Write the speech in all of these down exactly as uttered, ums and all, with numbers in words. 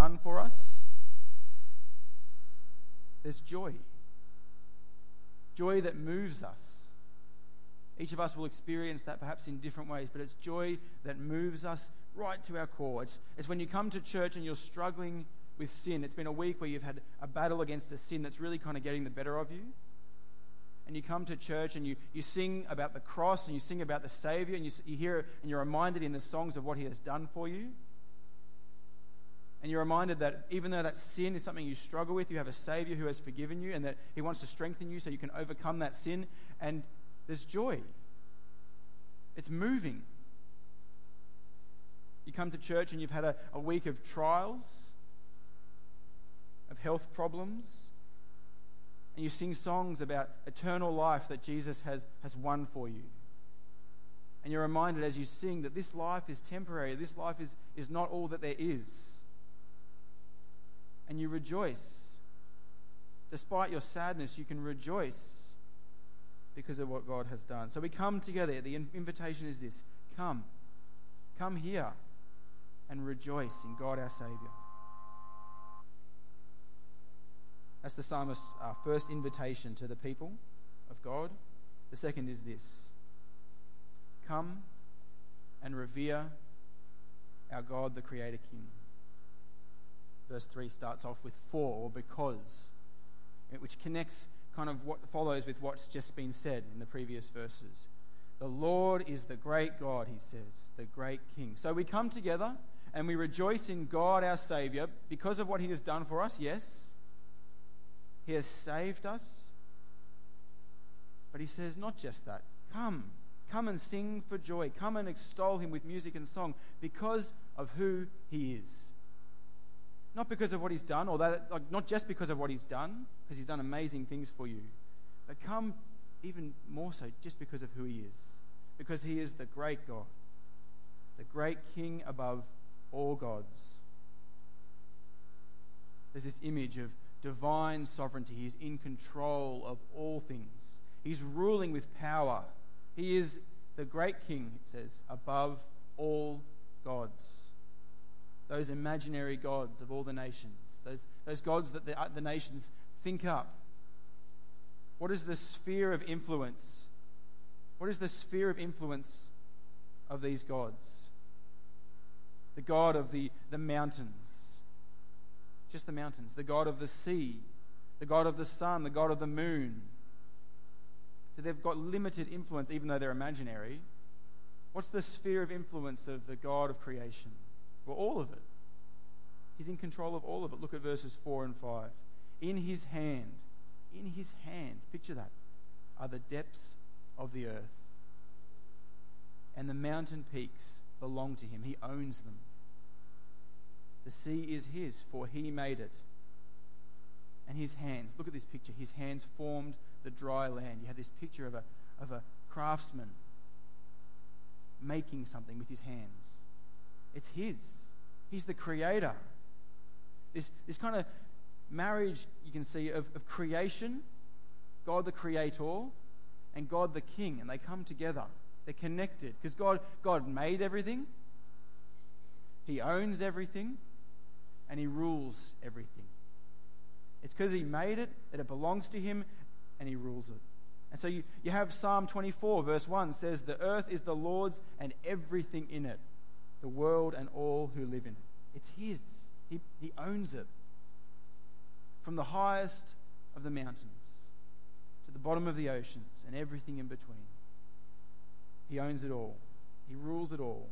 done for us, there's joy. Joy that moves us. Each of us will experience that perhaps in different ways, but it's joy that moves us right to our core. It's, it's when you come to church and you're struggling with sin. It's been a week where you've had a battle against a sin that's really kind of getting the better of you. And you come to church and you, you sing about the cross and you sing about the Savior, and you, you hear and you're reminded in the songs of what he has done for you. And you're reminded that even though that sin is something you struggle with, you have a Savior who has forgiven you and that he wants to strengthen you so you can overcome that sin. And there's joy. It's moving. You come to church and you've had a, a week of trials, of health problems, and you sing songs about eternal life that Jesus has, has won for you. And you're reminded as you sing that this life is temporary. This life is, is not all that there is. And you rejoice. Despite your sadness, you can rejoice because of what God has done. So we come together. The invitation is this: come. Come here and rejoice in God our Savior. That's the psalmist's uh, first invitation to the people of God. The second is this: come and revere our God, the Creator King. Verse three starts off with for, or because, which connects kind of what follows with what's just been said in the previous verses. The Lord is the great God, he says, the great King. So we come together and we rejoice in God our Savior because of what he has done for us, yes. He has saved us. But he says not just that. Come. Come and sing for joy. Come and extol him with music and song because of who he is. Not because of what he's done, or that, like, not just because of what he's done, because he's done amazing things for you, but come even more so just because of who he is. Because he is the great God, the great King above all gods. There's this image of divine sovereignty. He's in control of all things. He's ruling with power. He is the great King, it says, above all gods. Those imaginary gods of all the nations. Those, those gods that the, the nations think up. What is the sphere of influence? What is the sphere of influence of these gods? The God of the, the mountains. Just the mountains. The God of the sea. The God of the sun. The God of the moon. So they've got limited influence even though they're imaginary. What's the sphere of influence of the God of creation? Well, all of it. He's in control of all of it. Look at verses four and five. In his hand, in his hand, picture that, are the depths of the earth. And the mountain peaks belong to him. He owns them. The sea is his, for he made it. And his hands, look at this picture. His hands formed the dry land. You have this picture of a, of a craftsman making something with his hands. It's his. He's the creator. This, this kind of marriage you can see of, of creation, God the creator, and God the king, and they come together. They're connected because God, God made everything. He owns everything, and he rules everything. It's because he made it that it belongs to him, and he rules it. And so you, you have Psalm twenty-four, verse one says, the earth is the Lord's and everything in it, the world and all who live in it. It's his. He, he owns it. From the highest of the mountains to the bottom of the oceans and everything in between. He owns it all. He rules it all.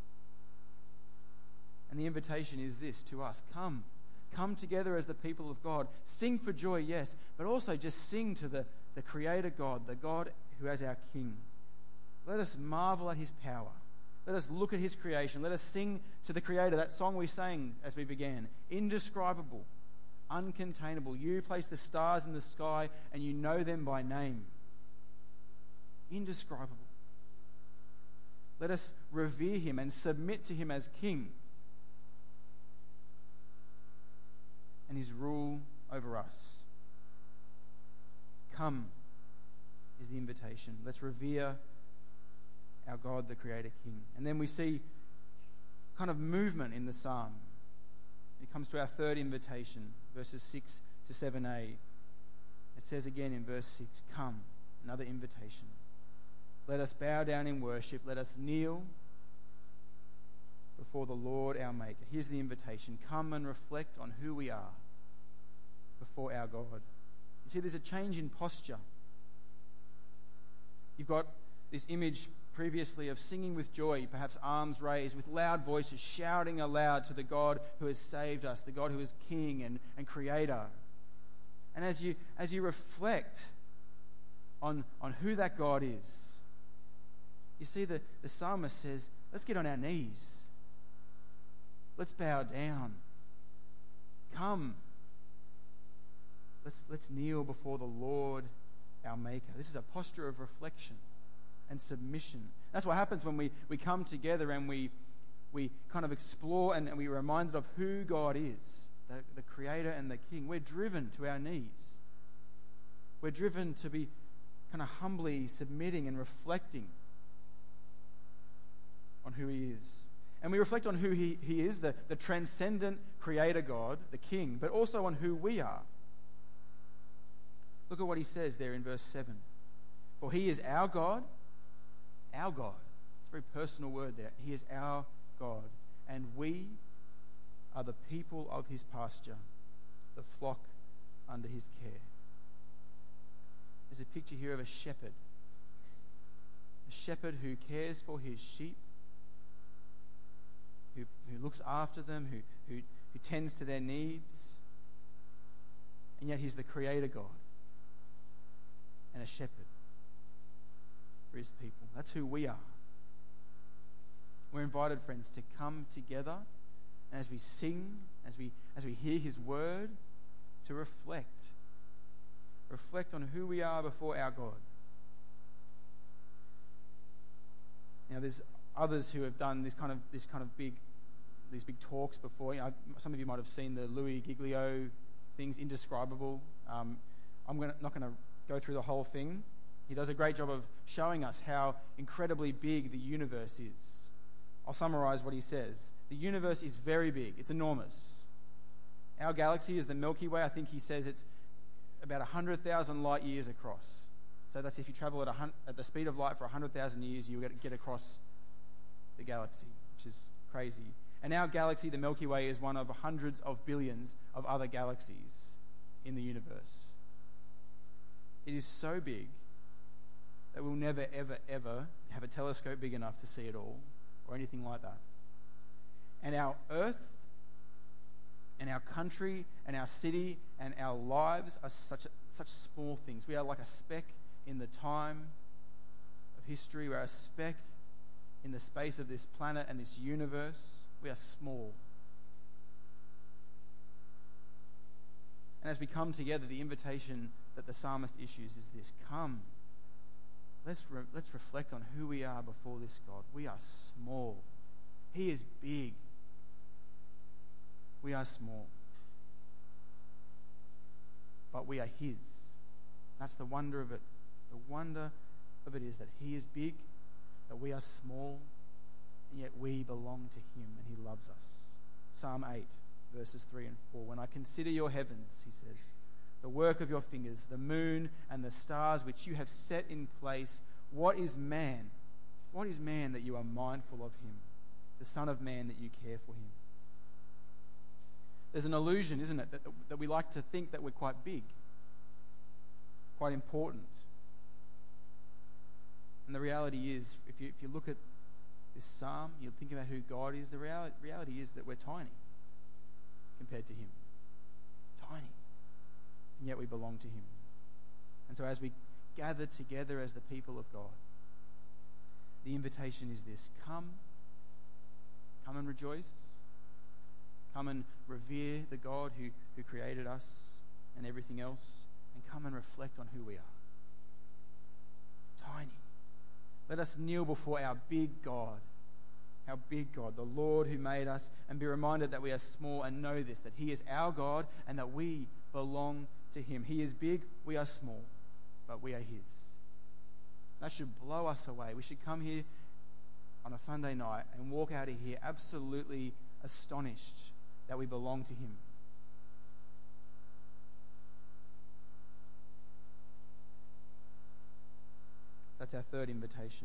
And the invitation is this to us. Come. Come together as the people of God. Sing for joy, yes, but also just sing to the, the Creator God, the God who is our King. Let us marvel at his power. Let us look at his creation. Let us sing to the Creator. That song we sang as we began. Indescribable, uncontainable. You place the stars in the sky and you know them by name. Indescribable. Let us revere him and submit to him as King and his rule over us. Come is the invitation. Let's revere our God, the Creator King. And then we see kind of movement in the psalm. It comes to our third invitation, verses six to seven a. It says again in verse six, come, another invitation. Let us bow down in worship. Let us kneel before the Lord our Maker. Here's the invitation. Come and reflect on who we are before our God. You see, there's a change in posture. You've got this image previously of singing with joy, perhaps arms raised, with loud voices, shouting aloud to the God who has saved us, the God who is King and, and Creator. And as you as you reflect on, on who that God is, you see the, the psalmist says, let's get on our knees. Let's bow down. Come. Let's, let's kneel before the Lord our Maker. This is a posture of reflection and submission. That's what happens when we, we come together and we we kind of explore and, and we're reminded of who God is, the, the Creator and the King. We're driven to our knees. We're driven to be kind of humbly submitting and reflecting on who He is. And we reflect on who He, he is, the, the transcendent Creator God, the King, but also on who we are. Look at what He says there in verse seven. For He is our God, our God. It's a very personal word there. He is our God, and we are the people of His pasture, the flock under His care. There's a picture here of a shepherd. A shepherd who cares for his sheep, who, who looks after them, who, who, who tends to their needs, and yet He's the Creator God and a shepherd for His people. That's who we are. We're invited, friends, to come together, and as we sing, as we as we hear His word, to reflect. Reflect on who we are before our God. Now, there's others who have done this kind of this kind of big these big talks before. You know, some of you might have seen the Louis Giglio things, Indescribable. Um, I'm gonna, not going to go through the whole thing. He does a great job of showing us how incredibly big the universe is. I'll summarize what he says. The universe is very big. It's enormous. Our galaxy is the Milky Way. I think he says it's about one hundred thousand light years across. So that's if you travel at, a hun- at the speed of light for one hundred thousand years, you get, get across the galaxy, which is crazy. And our galaxy, the Milky Way, is one of hundreds of billions of other galaxies in the universe. It is so big that we'll never, ever, ever have a telescope big enough to see it all, or anything like that. And our Earth, and our country, and our city, and our lives are such such small things. We are like a speck in the time of history. We are a speck in the space of this planet and this universe. We are small. And as we come together, the invitation that the psalmist issues is this: come, let's re- let's reflect on who we are before this God. We are small. He is big. We are small. But we are His. That's the wonder of it. The wonder of it is that He is big, that we are small, and yet we belong to Him and He loves us. Psalm eight, verses three and four. When I consider your heavens, he says, the work of your fingers, the moon and the stars which you have set in place, what is man? What is man that you are mindful of him? The Son of Man that you care for him. There's an illusion, isn't it, that, that we like to think that we're quite big, quite important. And the reality is, if you, if you look at this psalm, you think about who God is, the reality, reality is that we're tiny compared to Him. Tiny. And yet we belong to Him. And so as we gather together as the people of God, the invitation is this: come, come and rejoice. Come and revere the God who, who created us and everything else, and come and reflect on who we are. Tiny. Let us kneel before our big God, our big God, the Lord who made us, and be reminded that we are small, and know this, that He is our God and that we belong to Him. He is big, we are small, but we are His. That should blow us away. We should come here on a Sunday night and walk out of here absolutely astonished that we belong to him. That's our third invitation.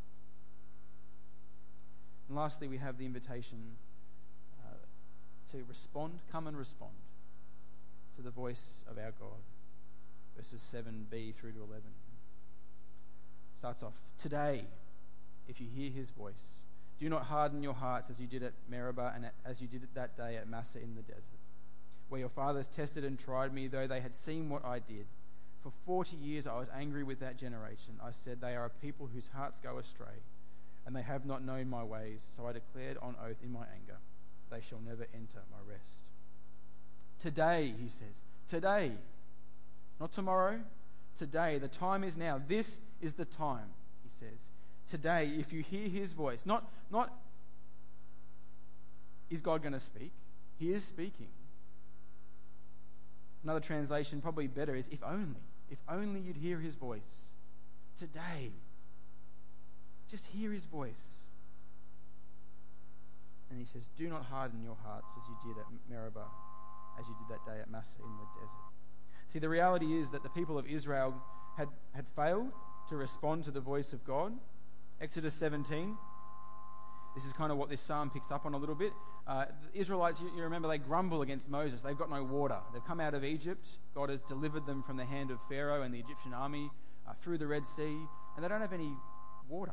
And lastly, we have the invitation uh, to respond, come and respond to the voice of our God. Verses seven b through to eleven. Starts off, today, if you hear his voice, do not harden your hearts as you did at Meribah and as you did it that day at Massah in the desert, where your fathers tested and tried me, though they had seen what I did. For forty years I was angry with that generation. I said, they are a people whose hearts go astray, and they have not known my ways. So I declared on oath in my anger, they shall never enter my rest. Today, he says, today, not tomorrow, today, the time is now. This is the time, he says. Today, if you hear his voice, not, not is God going to speak? He is speaking. Another translation, probably better, is if only. If only you'd hear his voice. Today. Just hear his voice. And he says, do not harden your hearts as you did at Meribah, as you did that day at Massah in the desert. See, the reality is that the people of Israel had, had failed to respond to the voice of God. Exodus seventeen. This is kind of what this psalm picks up on a little bit. Uh, the Israelites, you, you remember, they grumble against Moses. They've got no water. They've come out of Egypt. God has delivered them from the hand of Pharaoh and the Egyptian army uh, through the Red Sea, and they don't have any water.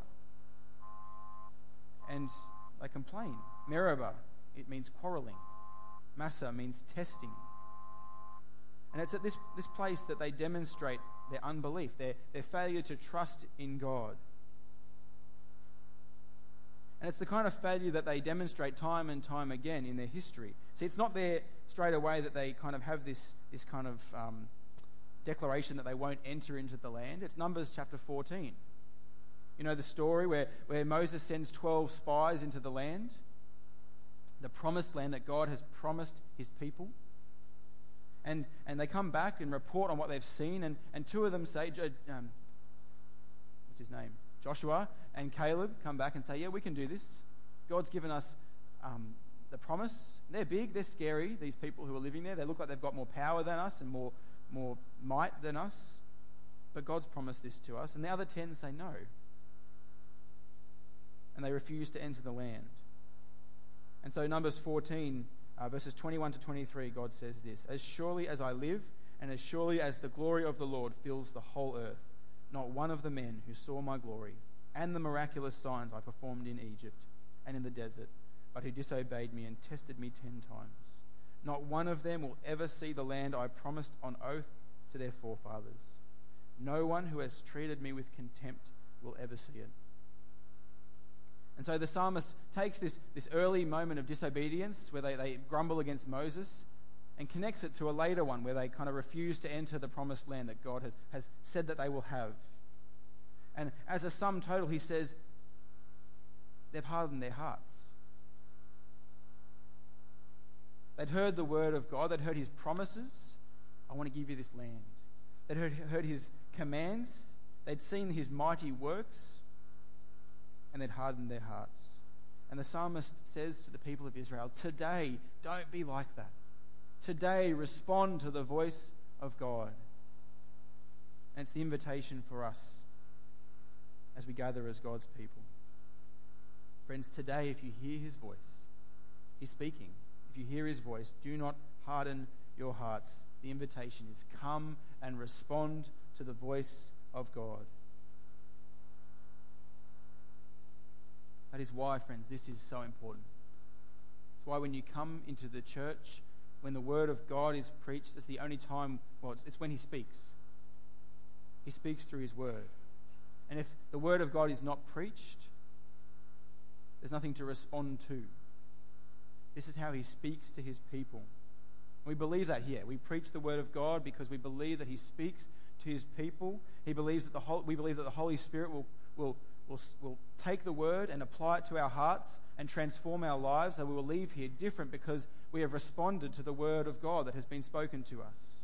And they complain. Meribah, it means quarreling. Massah means testing. And it's at this, this place that they demonstrate their unbelief, their, their failure to trust in God. And it's the kind of failure that they demonstrate time and time again in their history. See, it's not there straight away that they kind of have this, this kind of um, declaration that they won't enter into the land. It's Numbers chapter fourteen. You know the story where, where Moses sends twelve spies into the land, the promised land that God has promised his people. And and they come back and report on what they've seen, and, and two of them say, um, what's his name? Joshua and Caleb come back and say, yeah, we can do this. God's given us um, the promise. They're big, they're scary, these people who are living there. They look like they've got more power than us and more, more might than us. But God's promised this to us. And the other ten say no. And they refuse to enter the land. And so Numbers fourteen, uh, verses twenty-one to twenty-three, God says this, as surely as I live, and as surely as the glory of the Lord fills the whole earth, not one of the men who saw my glory and the miraculous signs I performed in Egypt and in the desert, but who disobeyed me and tested me ten times, not one of them will ever see the land I promised on oath to their forefathers. No one who has treated me with contempt will ever see it. And so the psalmist takes this, this early moment of disobedience where they, they grumble against Moses and connects it to a later one where they kind of refuse to enter the promised land that God has, has said that they will have. And as a sum total, he says, they've hardened their hearts. They'd heard the word of God. They'd heard his promises. I want to give you this land. They'd heard, heard his commands. They'd seen his mighty works. And they'd hardened their hearts. And the psalmist says to the people of Israel, today, don't be like that. Today, respond to the voice of God. And it's the invitation for us as we gather as God's people. Friends, today, if you hear his voice, he's speaking. If you hear his voice, do not harden your hearts. The invitation is come and respond to the voice of God. That is why, friends, this is so important. It's why when you come into the church, when the word of God is preached, it's the only time, well, it's, it's when he speaks. He speaks through his word. And if the word of God is not preached, there's nothing to respond to. This is how he speaks to his people. We believe that here. We preach the word of God because we believe that he speaks to his people. He believes that the whole, we believe that the Holy Spirit will, will, will, will take the word and apply it to our hearts and transform our lives, so we will leave here different because we have responded to the word of God that has been spoken to us.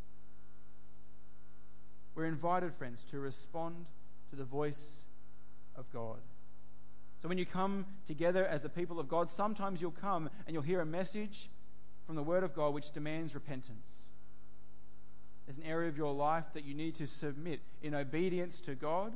We're invited, friends, to respond to the voice of God. So when you come together as the people of God, sometimes you'll come and you'll hear a message from the Word of God which demands repentance. There's an area of your life that you need to submit in obedience to God.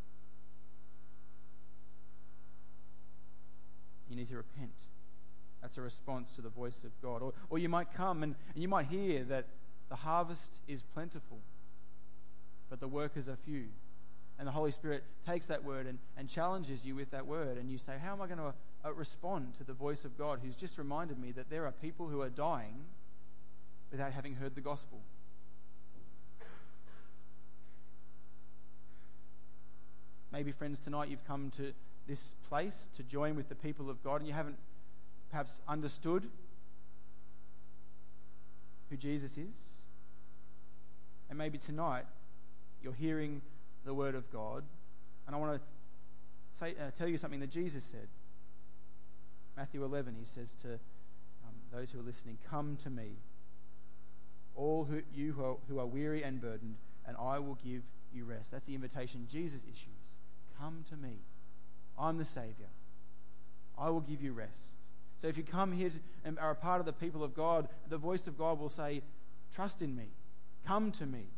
You need to repent. That's a response to the voice of God. Or, or you might come and, and you might hear that the harvest is plentiful, but the workers are few. And the Holy Spirit takes that word and, and challenges you with that word. And you say, how am I going to uh, respond to the voice of God who's just reminded me that there are people who are dying without having heard the gospel? Maybe, friends, tonight you've come to this place to join with the people of God and you haven't perhaps understood who Jesus is. And maybe tonight you're hearing the word of God, and I want to say, uh, tell you something that Jesus said. Matthew eleven, he says to um, those who are listening, "Come to me, all who, you who are, who are weary and burdened, and I will give you rest." That's the invitation Jesus issues. Come to me. I'm the Savior. I will give you rest. So if you come here to, and are a part of the people of God, the voice of God will say, trust in me. Come to me.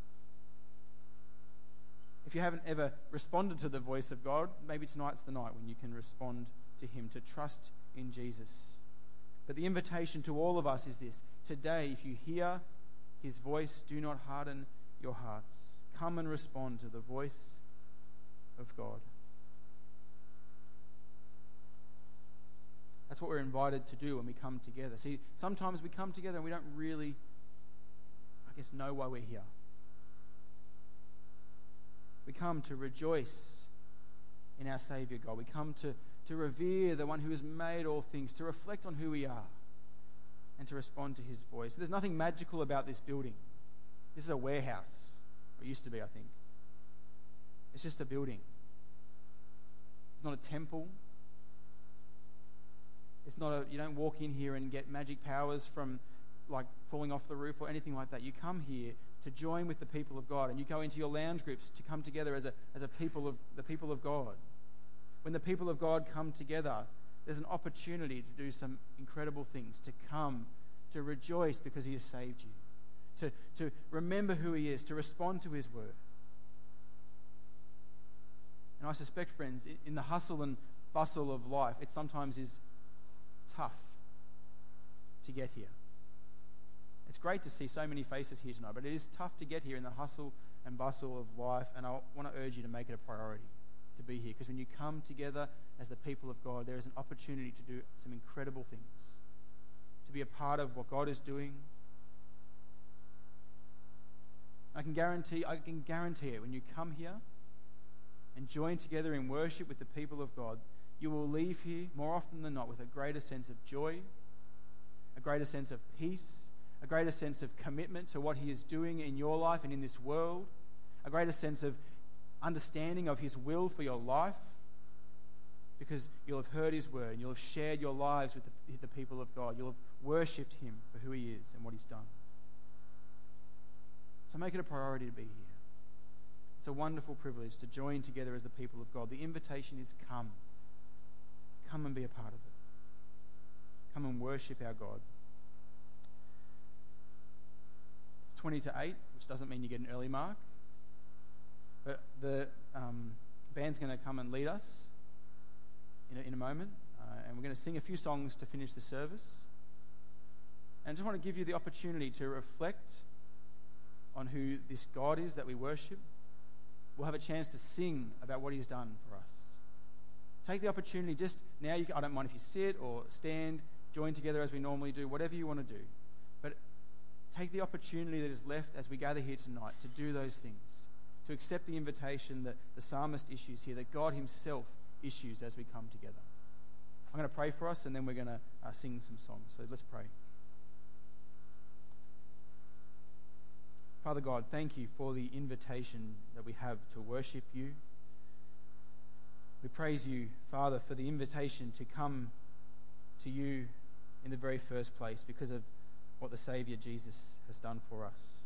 If you haven't ever responded to the voice of God, maybe tonight's the night when you can respond to him, to trust in Jesus. But the invitation to all of us is this. Today, if you hear his voice, do not harden your hearts. Come and respond to the voice of God. That's what we're invited to do when we come together. See, sometimes we come together and we don't really, I guess, know why we're here. We come to rejoice in our Saviour God. We come to, to revere the one who has made all things, to reflect on who we are, and to respond to his voice. There's nothing magical about this building. This is a warehouse. Or it used to be, I think. It's just a building. It's not a temple. It's not a, you don't walk in here and get magic powers from like falling off the roof or anything like that. You come here to join with the people of God, and you go into your lounge groups to come together as a as a people of the people of God. When the people of God come together, there's an opportunity to do some incredible things, to come, to rejoice because he has saved you, to, to remember who he is, to respond to his word. And I suspect, friends, in the hustle and bustle of life, it sometimes is tough to get here. It's great to see so many faces here tonight, but it is tough to get here in the hustle and bustle of life, and I want to urge you to make it a priority to be here, because when you come together as the people of God, there is an opportunity to do some incredible things, to be a part of what God is doing. I can guarantee, I can guarantee it, when you come here and join together in worship with the people of God, you will leave here more often than not with a greater sense of joy, a greater sense of peace, a greater sense of commitment to what he is doing in your life and in this world, a greater sense of understanding of his will for your life, because you'll have heard his word and you'll have shared your lives with the, the people of God. You'll have worshipped him for who he is and what he's done. So make it a priority to be here. It's a wonderful privilege to join together as the people of God. The invitation is come. Come and be a part of it. Come and worship our God. It's twenty to eight, which doesn't mean you get an early mark. But the um, band's going to come and lead us in a, in a moment. Uh, and we're going to sing a few songs to finish the service. And I just want to give you the opportunity to reflect on who this God is that we worship. We'll have a chance to sing about what he's done for us. Take the opportunity just now. You can, I don't mind if you sit or stand, join together as we normally do, whatever you want to do. But take the opportunity that is left as we gather here tonight to do those things, to accept the invitation that the psalmist issues here, that God himself issues as we come together. I'm going to pray for us, and then we're going to uh, sing some songs. So let's pray. Father God, thank you for the invitation that we have to worship you. We praise you, Father, for the invitation to come to you in the very first place because of what the Saviour Jesus has done for us.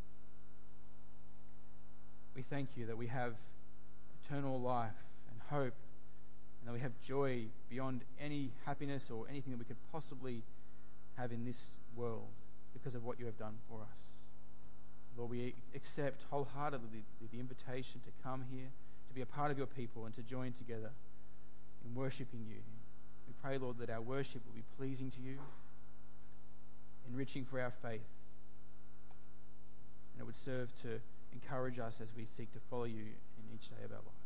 We thank you that we have eternal life and hope, and that we have joy beyond any happiness or anything that we could possibly have in this world because of what you have done for us. Lord, we accept wholeheartedly the invitation to come here, to be a part of your people, and to join together in worshipping you. We pray, Lord, that our worship will be pleasing to you, enriching for our faith, and it would serve to encourage us as we seek to follow you in each day of our life.